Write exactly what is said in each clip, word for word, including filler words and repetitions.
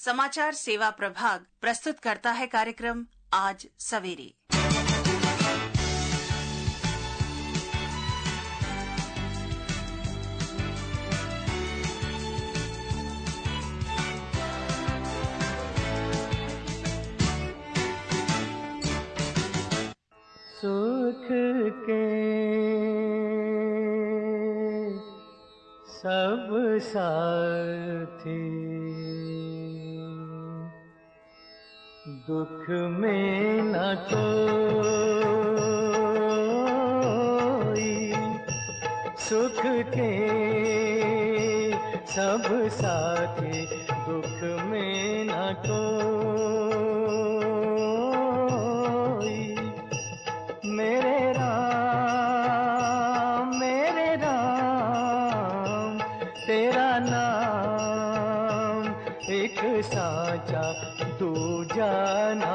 समाचार सेवा प्रभाग प्रस्तुत करता है कार्यक्रम आज सवेरे। सुख के सब साथी, दुख में न कोई। सुख के सब साथी, दुख में न कोई। मेरे राम मेरे राम, तेरा नाम एक साचा, दूजा ना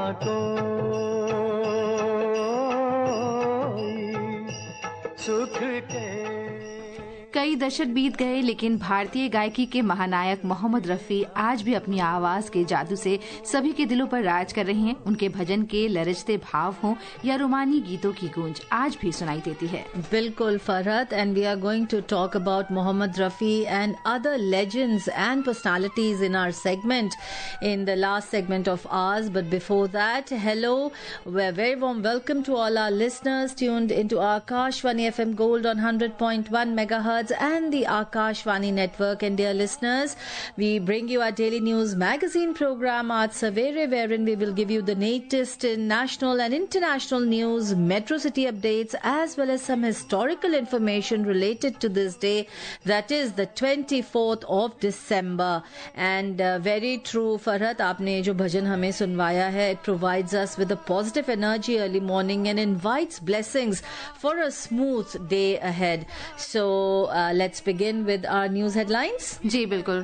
कोई। सुख के कई दशक बीत गए, लेकिन भारतीय गायकी के महानायक मोहम्मद रफी आज भी अपनी आवाज के जादू से सभी के दिलों पर राज कर रहे हैं। उनके भजन के लरजते भाव हों या रोमानी गीतों की गूंज आज भी सुनाई देती है। बिल्कुल Farhat, and we are going to talk about Mohammed Rafi and other legends and personalities in our segment in the last segment of ours. But before that, hello, we're very warm welcome to all our listeners tuned into Akashvani F M Gold on one hundred point one megahertz and the Akashvani network. And dear listeners, we bring you our daily news magazine program Aaj Savere, wherein we will give you the latest in national and international news, metro city updates, as well as some historical information related to this day, that is the twenty-fourth of December. And uh, very true, Farhat, आपने जो भजन हमें सुनवाया है, it provides us with a positive energy early morning and invites blessings for a smooth day ahead. So uh, let's begin with our news headlines. जी बिल्कुल।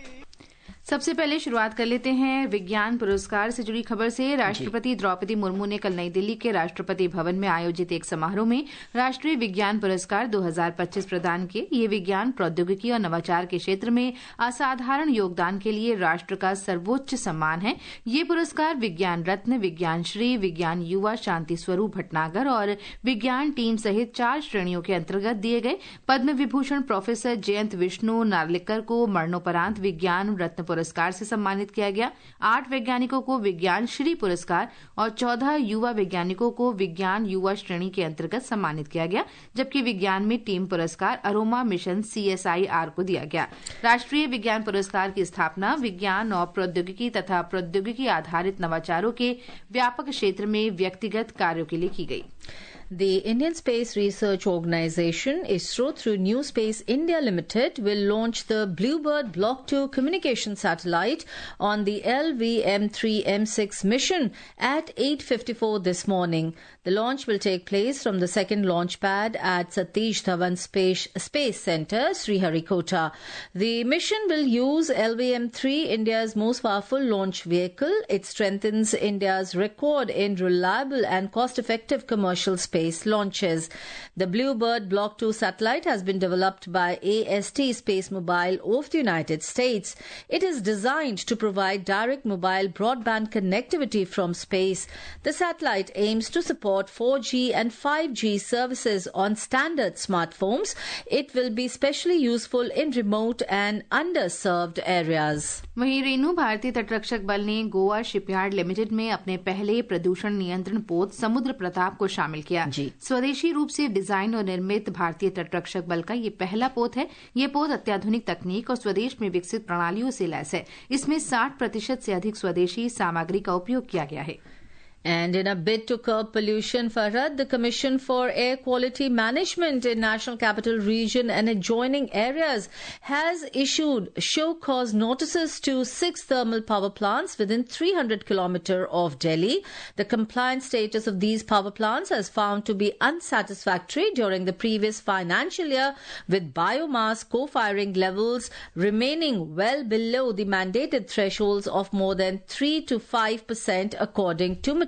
सबसे पहले शुरुआत कर लेते हैं विज्ञान पुरस्कार से जुड़ी खबर से। राष्ट्रपति द्रौपदी मुर्मू ने कल नई दिल्ली के राष्ट्रपति भवन में आयोजित एक समारोह में राष्ट्रीय विज्ञान पुरस्कार दो हज़ार पच्चीस प्रदान किए। ये विज्ञान, प्रौद्योगिकी और नवाचार के क्षेत्र में असाधारण योगदान के लिए राष्ट्र का सर्वोच्च सम्मान है। ये पुरस्कार विज्ञान रत्न, विज्ञान श्री, विज्ञान युवा शांति स्वरूप भटनागर और विज्ञान टीम सहित चार श्रेणियों के अंतर्गत दिए गए। पद्म विभूषण प्रोफेसर जयंत विष्णु नार्लिकर को मरणोपरांत विज्ञान रत्न पुरस्कार से सम्मानित किया गया। आठ वैज्ञानिकों को विज्ञान श्री पुरस्कार और चौदह युवा वैज्ञानिकों को विज्ञान युवा श्रेणी के अंतर्गत सम्मानित किया गया, जबकि विज्ञान में टीम पुरस्कार aroma mission C S I R को दिया गया। राष्ट्रीय विज्ञान पुरस्कार की स्थापना विज्ञान और प्रौद्योगिकी तथा प्रौद्योगिकी आधारित नवाचारों के व्यापक क्षेत्र में व्यक्तिगत कार्यों के लिए की गई। The Indian Space Research Organisation, ISRO, through New Space India Limited, will launch the Bluebird Block two communication satellite on the L V M three M six mission at eight fifty-four this morning. The launch will take place from the second launch pad at Satish Dhawan Space, Space Centre, Sriharikota. The mission will use L V M three, India's most powerful launch vehicle. It strengthens India's record in reliable and cost-effective commercial space launches. The Bluebird Block two satellite has been developed by A S T Space Mobile of the United States. It is designed to provide direct mobile broadband connectivity from space. The satellite aims to support four G and five G services on standard smartphones. It will be specially useful in remote and underserved areas. वहीं रेणु भारतीय तटरक्षक बल ने Goa shipyard limited में अपने पहले प्रदूषण नियंत्रण पोत समुद्र प्रताप को शामिल किया। स्वदेशी रूप से डिजाइन और निर्मित भारतीय तटरक्षक बल का ये पहला पोत है। ये पोत अत्याधुनिक तकनीक और स्वदेश में विकसित प्रणालियों से लैस है। इसमें साठ प्रतिशत से अधिक स्वदेशी सामग्री का उपयोग किया गया है। And in a bid to curb pollution, Farhad, the Commission for Air Quality Management in National Capital Region and adjoining areas has issued show cause notices to six thermal power plants within three hundred kilometers of Delhi. The compliance status of these power plants has found to be unsatisfactory during the previous financial year, with biomass co-firing levels remaining well below the mandated thresholds of more than three to five percent according to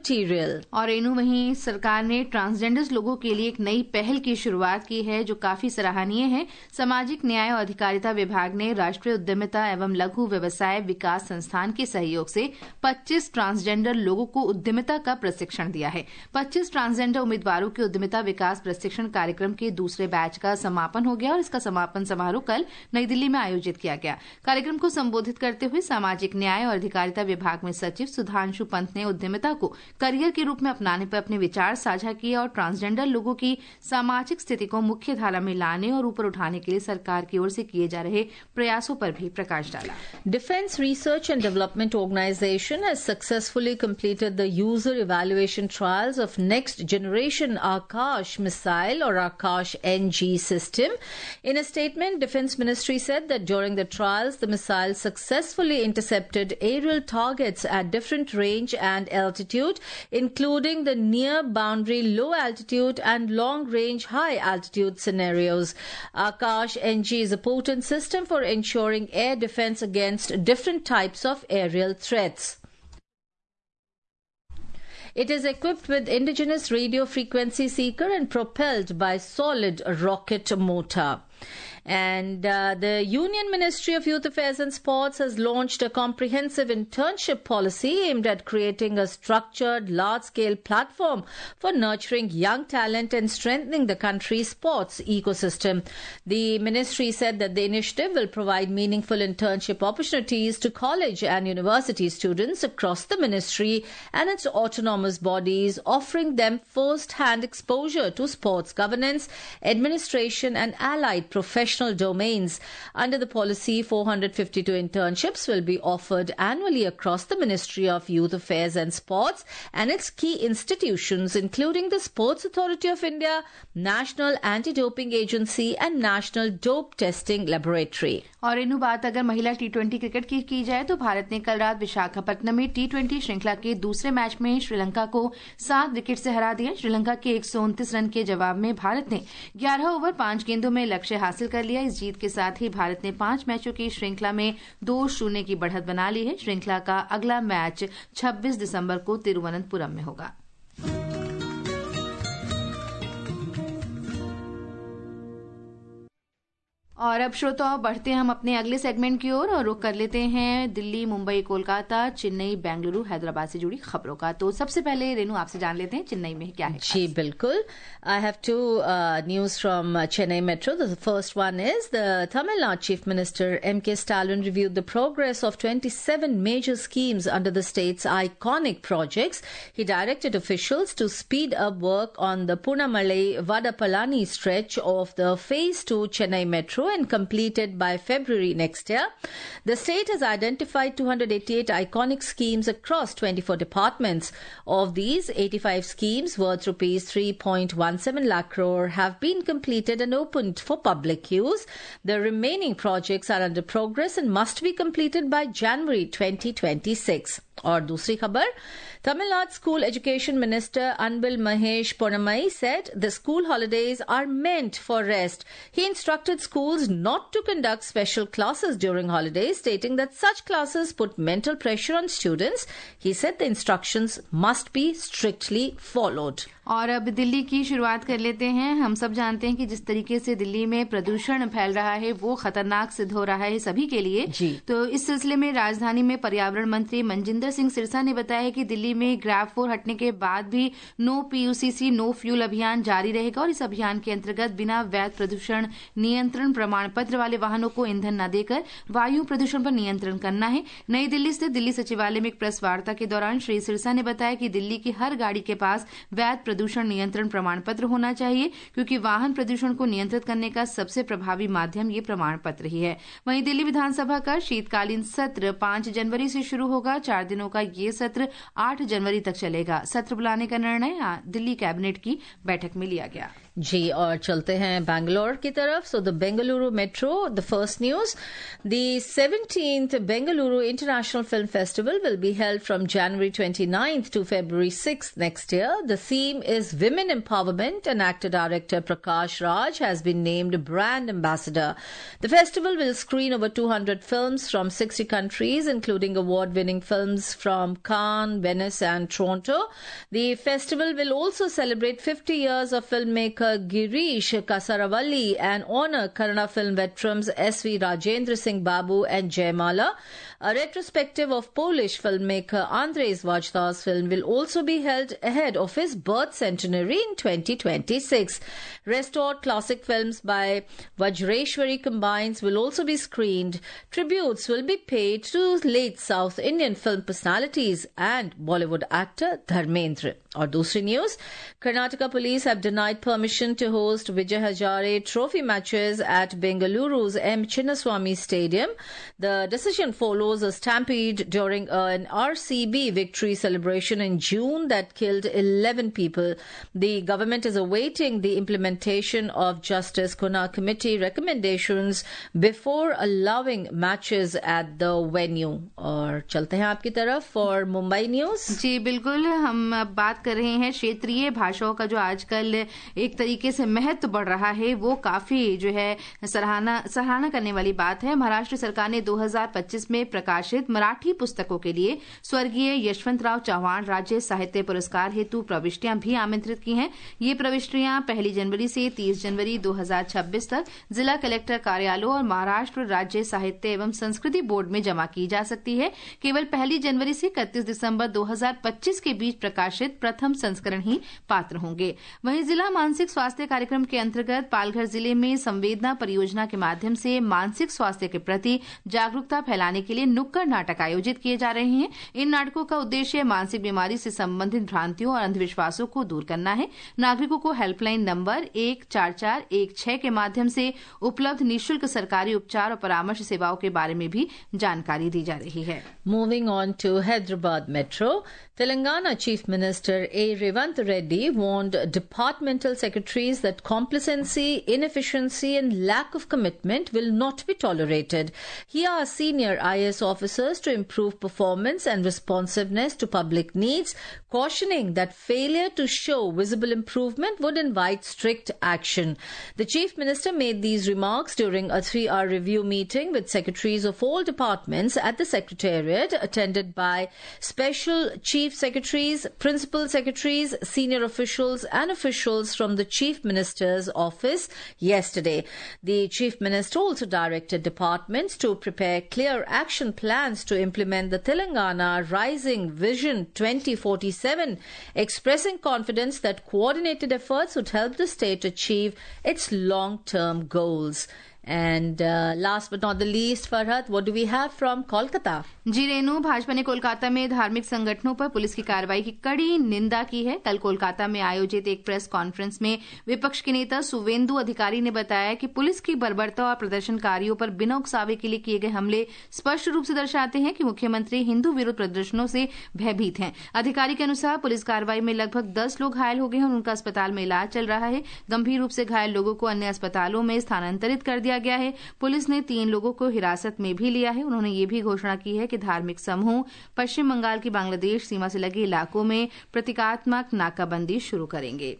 material. और रेनू, वहीं सरकार ने transgenders लोगों के लिए एक नई पहल की शुरुआत की है जो काफी सराहनीय है। सामाजिक न्याय और अधिकारिता विभाग ने राष्ट्रीय उद्यमिता एवं लघु व्यवसाय विकास संस्थान के सहयोग से पच्चीस ट्रांसजेंडर लोगों को उद्यमिता का प्रशिक्षण दिया है। पच्चीस ट्रांसजेंडर उम्मीदवारों के उद्यमिता विकास प्रशिक्षण कार्यक्रम के दूसरे बैच का समापन हो गया और इसका समापन समारोह कल नई दिल्ली में आयोजित किया गया। कार्यक्रम को संबोधित करते हुए सामाजिक न्याय और अधिकारिता विभाग में सचिव सुधांशु पंत ने उद्यमिता को करियर के रूप में अपनाने पर अपने विचार साझा किए और ट्रांसजेंडर लोगों की सामाजिक स्थिति को मुख्य धारा में लाने और ऊपर उठाने के लिए सरकार की ओर से किए जा रहे प्रयासों पर भी प्रकाश डाला। Defense Research and Development Organization has successfully completed the user evaluation trials of next generation Akash missile or Akash N G system. In a statement, Defense Ministry said that during the trials, the missile successfully intercepted aerial targets at different range and altitude, including the near boundary low altitude and long range high altitude scenarios. Akash N G is a potent system for ensuring air defense against different types of aerial threats. It is equipped with indigenous radio frequency seeker and propelled by solid rocket motor. And uh, the Union Ministry of Youth Affairs and Sports has launched a comprehensive internship policy aimed at creating a structured, large-scale platform for nurturing young talent and strengthening the country's sports ecosystem. The ministry said that the initiative will provide meaningful internship opportunities to college and university students across the ministry and its autonomous bodies, offering them first-hand exposure to sports governance, administration and allied professional domains. Under the policy, four hundred fifty-two internships will be offered annually across the Ministry of Youth Affairs and Sports and its key institutions, including the Sports Authority of India, National Anti-Doping Agency and National Dope Testing Laboratory. और रेनू, बात अगर महिला T twenty cricket की की जाए तो भारत ने कल रात विशाखापट्टनम में टी ट्वेंटी श्रृंखला के दूसरे मैच में श्रीलंका को सात विकेट से हरा दिया। श्रीलंका के एक सौ उनतीस रन के जवाब में भारत ने ग्यारह ओवर पांच गेंदों में लक्ष्य हासिल कर लिया। इस जीत के साथ ही भारत ने पांच मैचों की श्रृंखला में दो शून्य की बढ़त बना ली है। श्रृंखला का अगला मैच छब्बीस दिसंबर को तिरुवनंतपुरम में होगा। और अब श्रोताओं, बढ़ते हैं हम अपने अगले सेगमेंट की ओर और रुख कर लेते हैं दिल्ली, मुंबई, कोलकाता, चेन्नई, बेंगलुरु, हैदराबाद से जुड़ी खबरों का। तो सबसे पहले रेनू आपसे जान लेते हैं चेन्नई में क्या है। जी बिल्कुल, I have two news from Chennai metro. The first one is the Tamil Nadu chief minister M K Stalin reviewed the progress of twenty-seven major schemes under the state's iconic projects. He directed officials to speed up work on the Punamalai-Vadapalani stretch of the phase two Chennai metro and completed by February next year. The state has identified two hundred eighty-eight iconic schemes across twenty-four departments. Of these, eighty-five schemes worth rupees three point one seven lakh crore have been completed and opened for public use. The remaining projects are under progress and must be completed by January twenty twenty-six. और दूसरी खबर, Tamil Nadu School Education Minister Anbil Mahesh Ponnamai said the school holidays are meant for rest. He instructed schools not to conduct special classes during holidays, stating that such classes put mental pressure on students. He said the instructions must be strictly followed. और अब दिल्ली की शुरुआत कर लेते हैं। हम सब जानते हैं कि जिस तरीके से दिल्ली में प्रदूषण फैल रहा है वो खतरनाक सिद्ध हो रहा है सभी के लिए जी। तो इस सिलसिले में राजधानी में पर्यावरण मंत्री मनजिंदर सिंह सिरसा ने बताया कि दिल्ली में ग्रैब फोर हटने के बाद भी नो पीयूसीसी नो फ्यूल अभियान जारी रहेगा और इस अभियान के अंतर्गत बिना वैध प्रदूषण नियंत्रण प्रमाण पत्र वाले वाहनों को ईंधन न देकर वायु प्रदूषण पर नियंत्रण करना है। नई दिल्ली स्थित दिल्ली सचिवालय में एक प्रेस वार्ता के दौरान श्री सिरसा ने बताया कि दिल्ली की हर गाड़ी के पास वैध प्रदूषण नियंत्रण प्रमाण पत्र होना चाहिए क्योंकि वाहन प्रदूषण को नियंत्रित करने का सबसे प्रभावी माध्यम ये प्रमाण पत्र ही है। वहीं दिल्ली विधानसभा का शीतकालीन सत्र पांच जनवरी से शुरू होगा। चार दिनों का ये सत्र आठ जनवरी तक चलेगा। सत्र बुलाने का निर्णय दिल्ली कैबिनेट की बैठक में लिया गया। जी, और चलते हैं बैंगलोर की तरफ. So the Bengaluru Metro, the first news. The seventeenth Bengaluru International Film Festival will be held from January twenty-ninth to February sixth next year. The theme is Women Empowerment, and actor-director Prakash Raj has been named brand ambassador. The festival will screen over two hundred films from sixty countries, including award-winning films from Cannes, Venice and Toronto. The festival will also celebrate fifty years of filmmaker Girish Kasaravalli and honor Kannada film veterans S V Rajendra Singh Babu and Jayamala. A retrospective of Polish filmmaker Andrzej Wajda's film will also be held ahead of his birth centenary in twenty twenty-six. Restored classic films by Vajreshwari Combines will also be screened. Tributes will be paid to late South Indian film personalities and Bollywood actor Dharmendra. और दूसरी news, Karnataka police have denied permission to host Vijay Hazare trophy matches at Bengaluru's M. Chinnaswamy Stadium. The decision follows a stampede during an R C B victory celebration in June that killed eleven people. The government is awaiting the implementation of Justice Kunal Committee recommendations before allowing matches at the venue. और चलते हैं आपकी तरफ for Mumbai news. जी बिल्कुल, हम अब बात कर रहे हैं क्षेत्रीय भाषाओं का जो आजकल एक तरीके से महत्व बढ़ रहा है, वो काफी जो है सराहना सराहना करने वाली बात है. महाराष्ट्र सरकार ने दो हज़ार पच्चीस में प्रकाशित मराठी पुस्तकों के लिए स्वर्गीय यशवंतराव चव्हाण राज्य साहित्य पुरस्कार हेतु प्रविष्टियां भी आमंत्रित की हैं. ये प्रविष्टियां पहली जनवरी से तीस जनवरी दो हज़ार छब्बीस तक जिला कलेक्टर कार्यालयों और महाराष्ट्र राज्य साहित्य एवं संस्कृति बोर्ड में जमा की जा सकती है. केवल पहली जनवरी से इकतीस दिसंबर दो हज़ार पच्चीस के बीच प्रकाशित प्रथम संस्करण ही पात्र होंगे. वहीं जिला मानसिक स्वास्थ्य कार्यक्रम के अंतर्गत पालघर जिले में संवेदना परियोजना के माध्यम से मानसिक स्वास्थ्य के प्रति जागरूकता फैलाने के लिए नुक्कड़ नाटक आयोजित किए जा रहे हैं. इन नाटकों का उद्देश्य मानसिक बीमारी से संबंधित भ्रांतियों और अंधविश्वासों को दूर करना है. नागरिकों को हेल्पलाइन नंबर एक चार चार एक छह के माध्यम से उपलब्ध निःशुल्क सरकारी उपचार और परामर्श सेवाओं के बारे में भी जानकारी दी जा रही है. Moving on to Hyderabad Metro, Telangana Chief Minister A. Revant Reddy warned departmental secretaries that complacency, inefficiency and lack of commitment will not be tolerated. He asked senior I A S officers to improve performance and responsiveness to public needs, cautioning that failure to show visible improvement would invite strict action. The Chief Minister made these remarks during a three-hour review meeting with secretaries of all departments at the Secretariat, attended by Special Chief Secretaries, Principal Secretaries, senior officials and officials from the Chief Minister's office yesterday. The Chief Minister also directed departments to prepare clear action plans to implement the Telangana Rising Vision twenty forty-seven, expressing confidence that coordinated efforts would help the state achieve its long-term goals. And uh, last but not the least, Farhad, what do we have from Kolkata? जी रेनू, भाजपा ने कोलकाता में धार्मिक संगठनों पर police की कार्रवाई की कड़ी निंदा की है. कल कोलकाता में आयोजित एक प्रेस कॉन्फ्रेंस में विपक्ष के नेता सुवेंदु अधिकारी ने बताया कि पुलिस की बर्बरता और प्रदर्शनकारियों पर बिना उकसावे के लिए किए गए हमले स्पष्ट रूप से दर्शाते हैं कि मुख्यमंत्री हिंदू विरोध प्रदर्शनों से भयभीत हैं. अधिकारी के अनुसार पुलिस कार्रवाई में लगभग दस लोग घायल हो गए हैं और उनका अस्पताल में इलाज चल रहा है. गंभीर रूप से घायल लोगों को अन्य अस्पतालों में स्थानांतरित कर दिया गया है. पुलिस ने तीन लोगों को हिरासत में भी लिया है. उन्होंने ये भी घोषणा की है कि धार्मिक समूह पश्चिम बंगाल की बांग्लादेश सीमा से लगे इलाकों में प्रतीकात्मक नाकाबंदी शुरू करेंगे.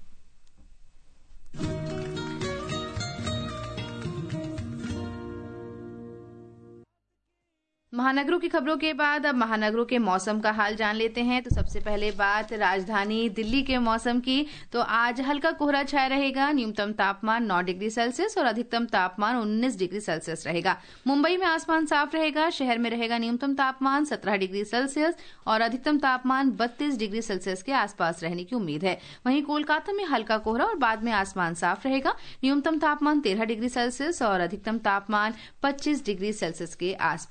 महानगरों की खबरों के बाद अब महानगरों के मौसम का हाल जान लेते हैं. तो सबसे पहले बात राजधानी दिल्ली के मौसम की. तो आज हल्का कोहरा छाया रहेगा. न्यूनतम तापमान नौ डिग्री सेल्सियस और अधिकतम तापमान उन्नीस डिग्री सेल्सियस रहेगा. मुंबई में आसमान साफ रहेगा. शहर में रहेगा न्यूनतम तापमान सत्रह डिग्री सेल्सियस और अधिकतम तापमान बत्तीस डिग्री सेल्सियस के आसपास रहने की उम्मीद है. वहीं कोलकाता में हल्का कोहरा और बाद में आसमान साफ रहेगा. न्यूनतम तापमान तेरह डिग्री सेल्सियस और अधिकतम तापमान पच्चीस डिग्री सेल्सियस के आसपास रहेगा.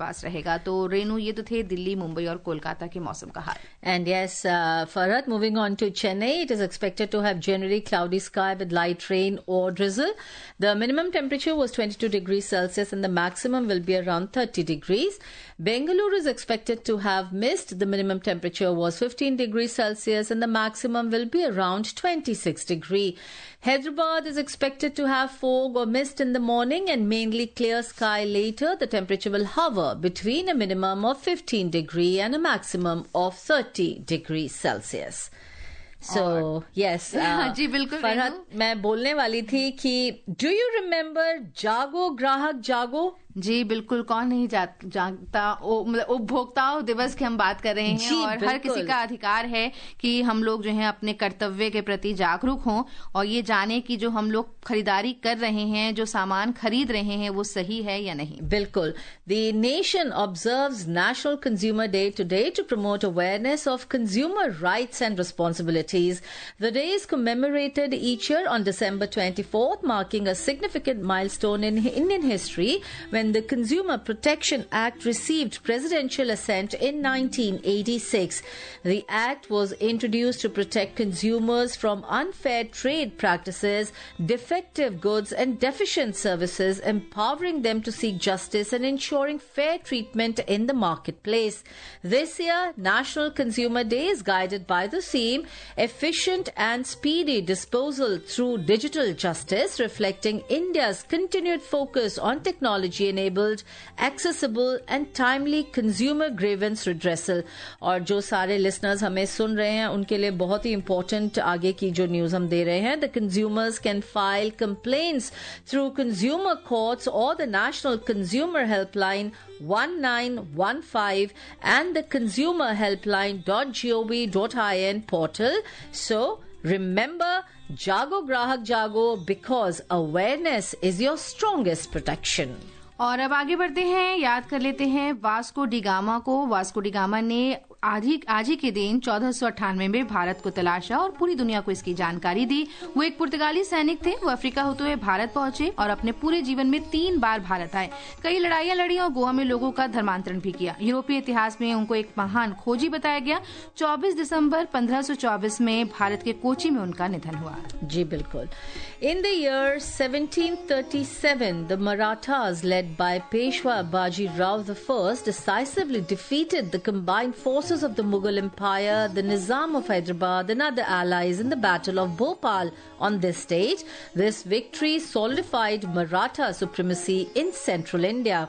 रहेगा। तो रेनू, ये तो थे दिल्ली, मुंबई और कोलकाता के मौसम का हाल। And yes, uh, Farhat, moving on to Chennai, it is expected to have generally cloudy sky with light rain or drizzle. The minimum temperature was twenty-two degrees Celsius and the maximum will be around thirty degrees. Bengaluru is expected to have mist. The minimum temperature was fifteen degrees Celsius and the maximum will be around twenty-six degrees. Hyderabad is expected to have fog or mist in the morning and mainly clear sky later. The temperature will hover between a minimum of fifteen degrees and a maximum of thirty degrees Celsius. So, yes. Uh, जी बिल्कुल फरहत, मैं बोलने वाली थी कि do you remember जागो ग्राहक जागो? जी बिल्कुल, कौन नहीं जा, जानता। मतलब उपभोक्ताओं दिवस की हम बात कर रहे हैं और हर किसी का अधिकार है कि हम लोग जो है अपने कर्तव्य के प्रति जागरूक हों और ये जाने कि जो हम लोग खरीदारी कर रहे हैं, जो सामान खरीद रहे हैं, वो सही है या नहीं। बिल्कुल। The nation observes National Consumer Day today to promote awareness of consumer rights and responsibilities. The day is commemorated each year on December twenty-fourth, marking a significant milestone in Indian history when the Consumer Protection Act received presidential assent in nineteen eighty-six. The act was introduced to protect consumers from unfair trade practices, defective goods and deficient services, empowering them to seek justice and ensuring fair treatment in the marketplace. This year, National Consumer Day is guided by the theme Efficient and Speedy Disposal Through Digital Justice, reflecting India's continued focus on technology enabled, accessible and timely consumer grievance redressal. और जो सारे listeners हमें सुन रहे हैं उनके लिए बहुत ही important आगे की जो news हम दे रहे हैं. The consumers can file complaints through consumer courts or the National Consumer Helpline one nine one five and the consumer helpline dot gov dot in portal. So remember, Jago Grahak Jago, because awareness is your strongest protection. और अब आगे बढ़ते हैं, याद कर लेते हैं Vasco da Gama को। वास्को डी गामा ने आज ही आज ही के दिन चौदह सौ अट्ठानवे में भारत को तलाशा और पूरी दुनिया को इसकी जानकारी दी। वो एक पुर्तगाली सैनिक थे। वो अफ्रीका होते हुए भारत पहुंचे और अपने पूरे जीवन में तीन बार भारत आए। कई लड़ाइयां लड़ी और गोवा में लोगों का धर्मांतरण भी किया। यूरोपीय इतिहास में उनको एक महान खोजी बताया गया। चौबीस दिसंबर पंद्रह सौ चौबीस में भारत के कोची में उनका निधन हुआ। जी बिल्कुल। In the year seventeen thirty-seven, the Marathas, led by Peshwa Baji Rao the First, decisively defeated the combined forces of the Mughal Empire, the Nizam of Hyderabad and other allies in the Battle of Bhopal. On this date, this victory solidified Maratha supremacy in central India.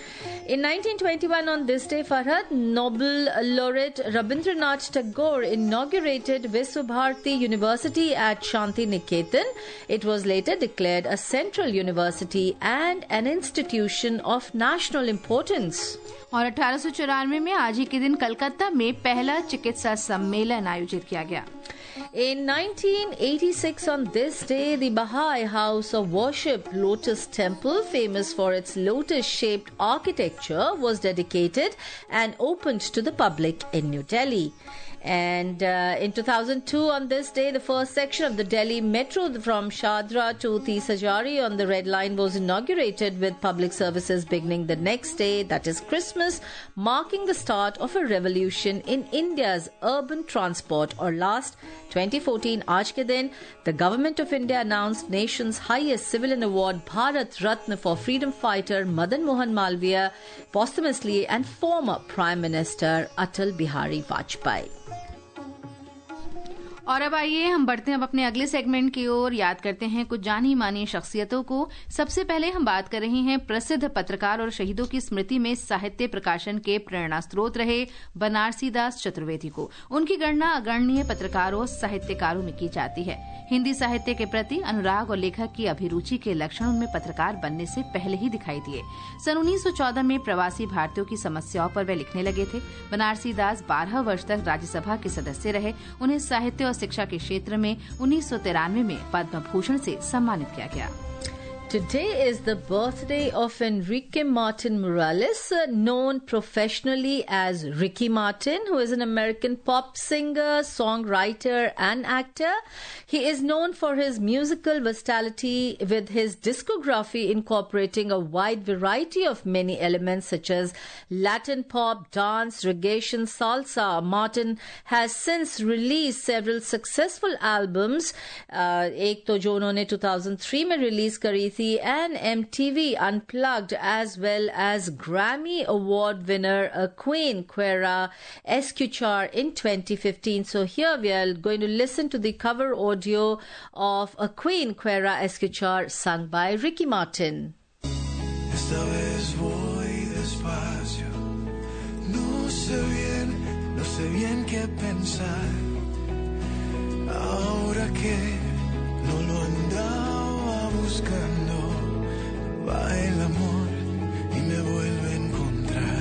In nineteen twenty-one, on this day, Farhad, Nobel laureate Rabindranath Tagore inaugurated Visvabharati University at Shanti Niketan. It was later declared a central university and an institution of national importance. और अठारह सौ चौरानवे में आज ही के दिन कलकत्ता में पहला चिकित्सा सम्मेलन आयोजित किया गया। In nineteen eighty-six, on this day, the Baha'i House of Worship Lotus Temple, famous for its lotus-shaped architecture, was dedicated and opened to the public in New Delhi. And uh, in two thousand two, on this day, the first section of the Delhi Metro from Shadra to Tisajari on the Red Line was inaugurated, with public services beginning the next day, that is Christmas, marking the start of a revolution in India's urban transport. Or last, twenty fourteen, aaj ke din, the Government of India announced nation's highest civilian award, Bharat Ratna, for freedom fighter Madan Mohan Malviya, posthumously, and former Prime Minister Atal Bihari Vajpayee. और अब आइए हम बढ़ते हैं अब अपने अगले segment की ओर। याद करते हैं कुछ जानी मानी शख्सियतों को। सबसे पहले हम बात कर रहे हैं प्रसिद्ध पत्रकार और शहीदों की स्मृति में साहित्य प्रकाशन के प्रेरणा स्रोत रहे बनारसी दास चतुर्वेदी को। उनकी गणना अग्रणीय पत्रकारों साहित्यकारों में की जाती है। हिंदी साहित्य के प्रति अनुराग और लेखक की अभिरुचि के लक्षण उनमें पत्रकार बनने से पहले ही दिखाई दिए। सन उन्नीस सौ चौदह में प्रवासी भारतीयों की समस्याओं पर वे लिखने लगे थे। बनारसी दास बारह वर्ष तक राज्यसभा के सदस्य रहे। उन्हें साहित्य और शिक्षा के क्षेत्र में उन्नीस सौ तिरानवे में पद्म भूषण से सम्मानित किया गया। Today is the birthday of Enrique Martin Morales, uh, known professionally as Ricky Martin, who is an American pop singer, songwriter, and actor. He is known for his musical versatility, with his discography incorporating a wide variety of many elements such as Latin pop, dance, reggae, salsa. Martin has since released several successful albums. Uh, एक तो जो उन्होंने two thousand three में release करी थी, and M T V Unplugged, as well as Grammy Award winner uh, Queen Quera Escuchar in twenty fifteen. So here we are going to listen to the cover audio of a Queen Quera Escuchar sung by Ricky Martin. Esta vez voy despacio, no sé bien, no sé bien qué pensar, ahora que no lo andaba buscando, va el amor y me vuelve a encontrar.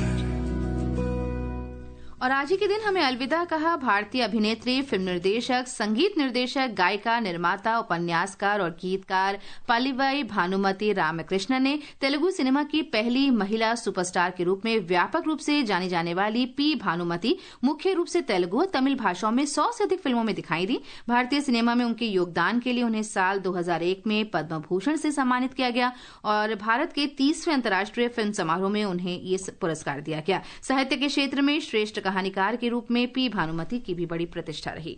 और आज ही के दिन हमें अलविदा कहा भारतीय अभिनेत्री, film निर्देशक, संगीत निर्देशक, गायिका, निर्माता, उपन्यासकार और गीतकार पल्लिवाई भानुमति रामकृष्णन ने तेलुगु सिनेमा की पहली महिला सुपरस्टार के रूप में व्यापक रूप से जानी जाने वाली पी भानुमति मुख्य रूप से तेलुगु और तमिल भाषाओं में सौ से अधिक फिल्मों में दिखाई दी। भारतीय सिनेमा में उनके योगदान के लिए उन्हें साल दो हज़ार एक में पद्म भूषण से सम्मानित किया गया और भारत के तीसवें अंतर्राष्ट्रीय फिल्म समारोह में उन्हें ये पुरस्कार दिया गया। साहित्य के क्षेत्र में श्रेष्ठ कहानीकार के रूप में पी भानुमति की भी बड़ी प्रतिष्ठा रही।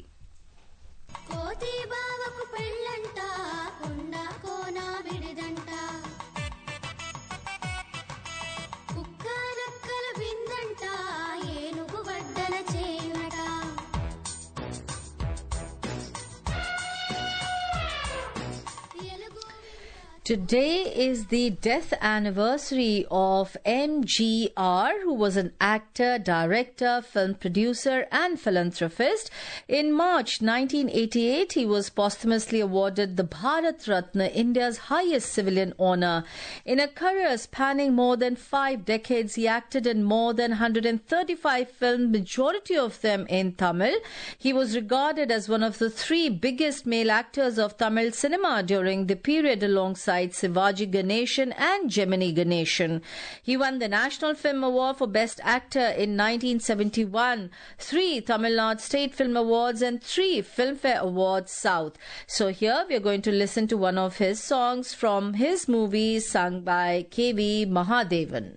Today is the death anniversary of M G R, who was an actor, director, film producer and philanthropist. In March nineteen eighty-eight, he was posthumously awarded the Bharat Ratna, India's highest civilian honour. In a career spanning more than five decades, he acted in more than one hundred thirty-five films, majority of them in Tamil. He was regarded as one of the three biggest male actors of Tamil cinema during the period, alongside Sivaji Ganesan and Gemini Ganesan. He won the National Film Award for Best Actor in nineteen seventy-one, three Tamil Nadu State Film Awards and three Filmfare Awards South. So here we are going to listen to one of his songs from his movie sung by K V Mahadevan.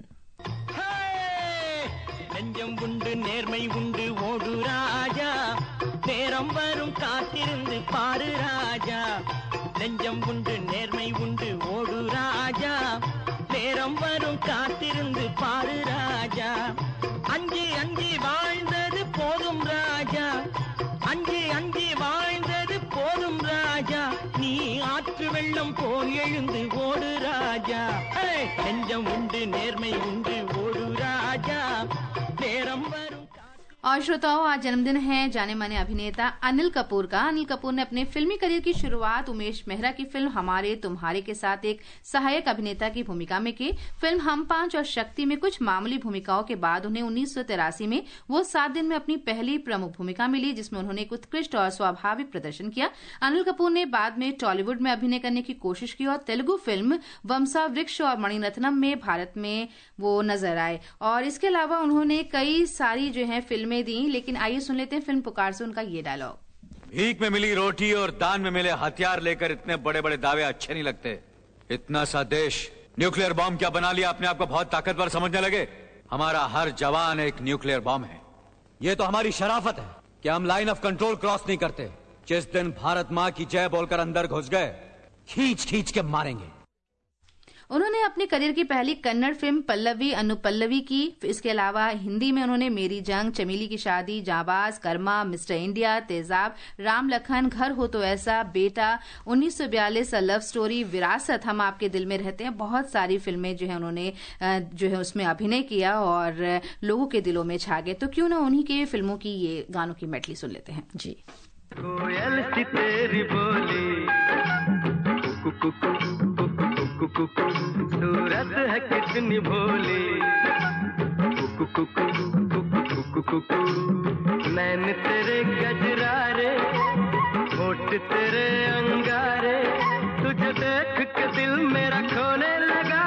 நெஞ்சம் உண்டு நேர்மை உண்டு ஓடு ராஜா நேரம் வரும் காத்திருந்து பாரு ராஜா நெஞ்சம் உண்டு நேர்மை உண்டு ஓடு ராஜா நேரம் வரும் காத்திருந்து பாரு ராஜா அஞ்சி அஞ்சி வாழ்ந்தது போதும் ராஜா அஞ்சி அஞ்சி வாழ்ந்தது போதும் ராஜா நீ ஆற்று வெள்ளம் போல் எழுந்து ஓடு ராஜா நெஞ்சம் உண்டு நேர்மை உண்டு ஓடு ராஜா நேரம் வரும்। और श्रोताओं, आज जन्मदिन है जाने माने अभिनेता अनिल कपूर का। अनिल कपूर ने अपने फिल्मी करियर की शुरुआत उमेश मेहरा की फिल्म हमारे तुम्हारे के साथ एक सहायक अभिनेता की भूमिका में की। फिल्म हम पांच और शक्ति में कुछ मामूली भूमिकाओं के बाद उन्हें उन्नीस सौ तिरासी में वो सात दिन में अपनी पहली प्रमुख भूमिका मिली, जिसमें उन्होंने एक उत्कृष्ट और स्वाभाविक प्रदर्शन किया। अनिल कपूर ने बाद में टॉलीवुड में अभिनय करने की कोशिश की और तेलुगु फिल्म वंशा वृक्ष और मणिरत्नम में भारत में वो नजर आए और इसके अलावा उन्होंने कई सारी जो है फिल्में दी। लेकिन आइए सुन लेते हैं फिल्म पुकार से उनका ये डायलॉग। भीख में मिली रोटी और दान में मिले हथियार लेकर इतने बड़े बड़े दावे अच्छे नहीं लगते। इतना सा देश न्यूक्लियर बॉम्ब क्या बना लिया, अपने आप को बहुत ताकतवर समझने लगे। हमारा हर जवान एक न्यूक्लियर बॉम्ब है। ये तो हमारी शराफत है कि हम लाइन ऑफ कंट्रोल क्रॉस नहीं करते। जिस दिन भारत माँ की जय बोलकर अंदर घुस गए, खींच खींच के मारेंगे। उन्होंने अपने करियर की पहली कन्नड़ फिल्म पल्लवी अनुपल्लवी की। इसके अलावा हिंदी में उन्होंने मेरी जंग, चमेली की शादी, जाबाज, कर्मा, मिस्टर इंडिया, तेजाब, राम लखन, घर हो तो ऐसा, बेटा, उन्नीस सौ बयालीस, लव स्टोरी, विरासत, हम आपके दिल में रहते हैं, बहुत सारी फिल्में जो है उन्होंने जो है उसमें अभिनय किया और लोगों के दिलों में छा गए। तो क्यों ना उन्हीं के फिल्मों की ये गानों की मेडली सुन लेते हैं जी। कोयल सी तेरी बोली कुकु कुकु कुकु सूरत है कितनी भोली कुकु कुकु कुकु कुकु नैन तेरे गजरारे होठ तेरे अंगारे तुझ तुझे देख के दिल मेरा खोने लगा।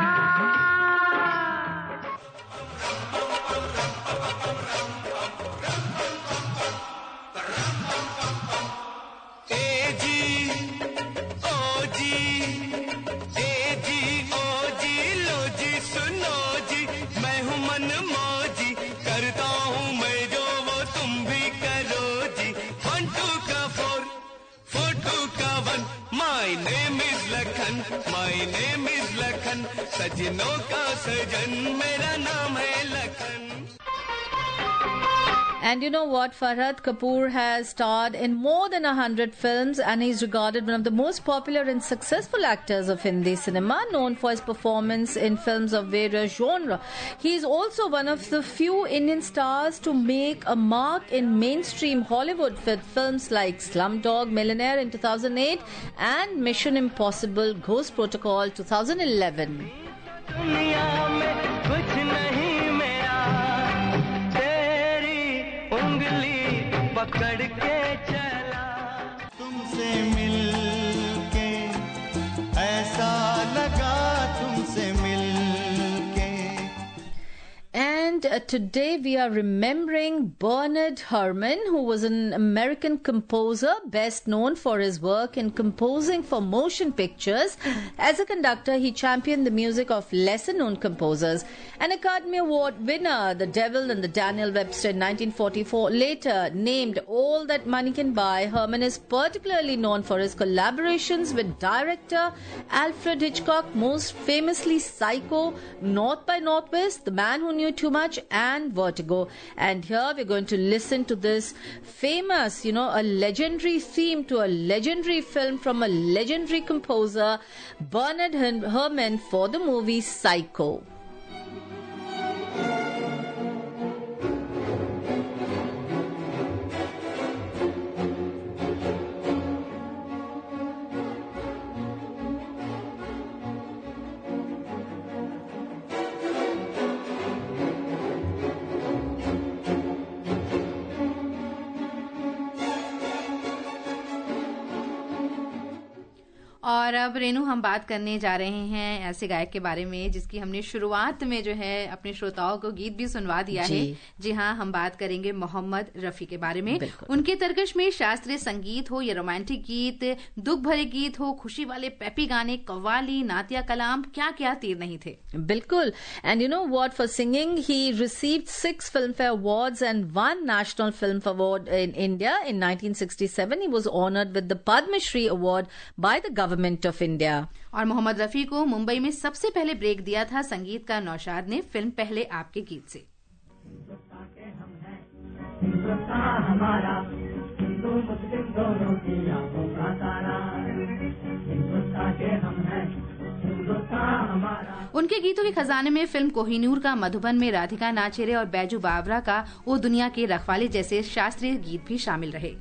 ए जी ओ जी, ए जी ओ जी, लो जी सुनो जी, मैं हूँ मन मौजी, करता हूँ मैं जो वो तुम भी करो जी। वन टू का फोर, फोर टू का one, my name is Lakhan, my name is Lakhan, सजनों का सजन मेरा नाम है Lakhan. And you know what? Farhad Kapoor has starred in more than a hundred films and he's regarded one of the most popular and successful actors of Hindi cinema, known for his performance in films of various genres. He is also one of the few Indian stars to make a mark in mainstream Hollywood with films like Slumdog Millionaire in two thousand eight and Mission Impossible Ghost Protocol two thousand eleven. दुनिया में कुछ नहीं मेरा, उंगली पकड़ के चला। तुमसे मिलके ऐसा लगा, तुमसे मिलके। And uh, today we are remembering Bernard Herrmann, who was an American composer best known for his work in composing for motion pictures. As a conductor, he championed the music of lesser-known composers. An Academy Award winner, The Devil and the Daniel Webster in nineteen forty-four, later named All That Money Can Buy, Herrmann is particularly known for his collaborations with director Alfred Hitchcock, most famously Psycho, North by Northwest, The Man Who Knew Too Much, and Vertigo. And here we're going to listen to this famous, you know, a legendary theme to a legendary film from a legendary composer, Bernard Herrmann, for the movie Psycho. और अब रेनू हम बात करने जा रहे हैं ऐसे गायक के बारे में जिसकी हमने शुरुआत में जो है अपने श्रोताओं को गीत भी सुनवा दिया है। जी हाँ, हम बात करेंगे मोहम्मद रफी के बारे में। उनके तरकश में शास्त्रीय संगीत हो या रोमांटिक गीत, दुख भरे गीत हो, खुशी वाले पेपी गाने, कव्वाली, नातिया कलाम, क्या क्या तीर नहीं थे। बिल्कुल। And you know what, for singing he received six Filmfare awards and one national film award in India in nineteen sixty seven. He was honoured with the Padma Shri award by the government of India. और मोहम्मद रफी को मुंबई में सबसे पहले break दिया था संगीतकार नौशाद ने film पहले आपके गीत से। उनके गीतों के खजाने में फिल्म कोहिनूर का मधुबन में राधिका नाचेरे और बैजू बावरा का ओ दुनिया के रखवाले जैसे शास्त्रीय गीत भी शामिल रहे।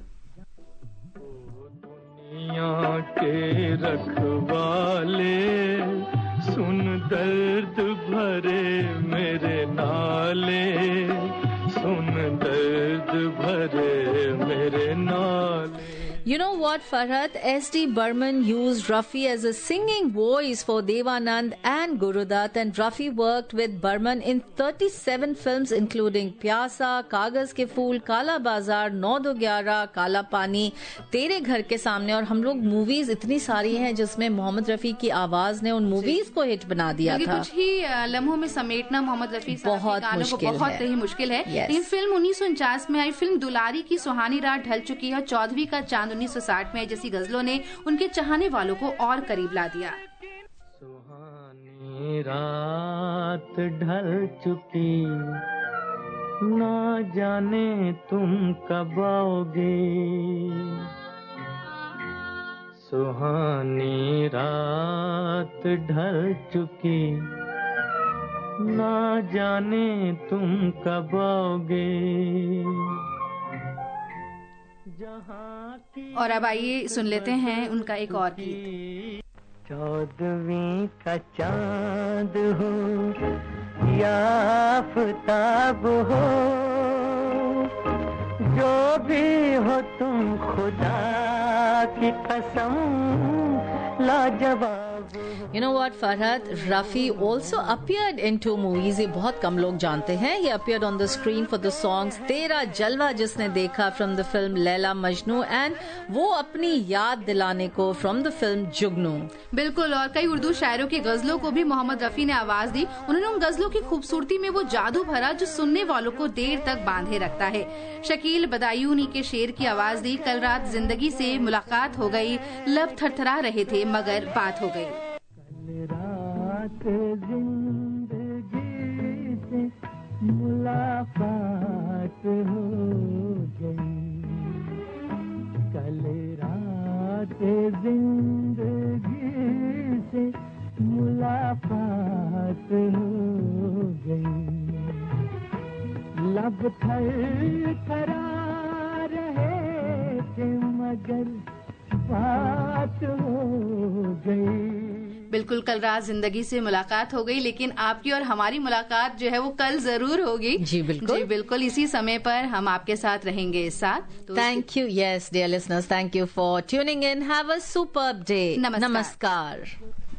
दुनिया के रखवाले सुन दर्द भरे मेरे नाले, सुन दर्द भरे मेरे नाले। You know what, Farhad? S D Burman used Rafi as a singing voice for Devanand and Gurudat, and Rafi worked with Burman in thirty-seven films including Pyasa, Kagaz के फूल, काला बाजार, नौ दो ग्यारह, काला पानी, तेरे घर के सामने। और हम लोग मूवीज इतनी सारी हैं जिसमें मोहम्मद रफी की आवाज ने उन मूवीज को हिट बना दिया था। कुछ ही लम्हों में समेटना मोहम्मद रफी बहुत मुश्किल है, बहुत ही मुश्किल है। लेकिन फिल्म उन्नीस सौ उनचास में आई फिल्म दुलारी की सुहानी रात ढल चुकी है, चौदहवीं का चांद उन्नीस सौ साठ में जैसी गजलों ने उनके चाहने वालों को और करीब ला दिया। सुहानी रात ढल चुकी, ना जाने तुम कब आओगे। सुहानी रात ढल चुकी, ना जाने तुम कब आओगे। और अब आइए सुन लेते हैं उनका एक और गीत। चौदहवीं का चांद हो या आफताब हो, जो भी हो तुम खुदा की कसम लाजवाब। You know what, Farhad? Rafi also appeared in two movies. ये बहुत कम लोग जानते हैं. He appeared on the screen for the songs तेरा जलवा जिसने देखा from the film Laila Majnu and वो अपनी याद दिलाने को from the film जुगनू. बिल्कुल, और कई उर्दू शायरों की गजलों को भी मोहम्मद रफी ने आवाज दी. उन्होंने उन गजलों की खूबसूरती में वो जादू भरा जो सुनने वालों को देर तक बांधे रखता है. शकील बदायूनी के शेर की आवाज दी. कल रात जिंदगी से मुलाकात हो गई, लब थरथरा रहे थे मगर बात हो गई. रात जिंदगी से मुलाकात हो गई, कल रात जिंदगी से मुलाकात हो गई, लब थरथरा रहे थे मगर बात हो गई. बिल्कुल, कल रात जिंदगी से मुलाकात हो गई, लेकिन आपकी और हमारी मुलाकात जो है वो कल जरूर होगी. जी बिल्कुल, जी बिल्कुल, इसी समय पर हम आपके साथ रहेंगे इस साथ. Thank you. Yes dear listeners, thank you for tuning in. Have a superb day. नमस्कार. नमस्कार.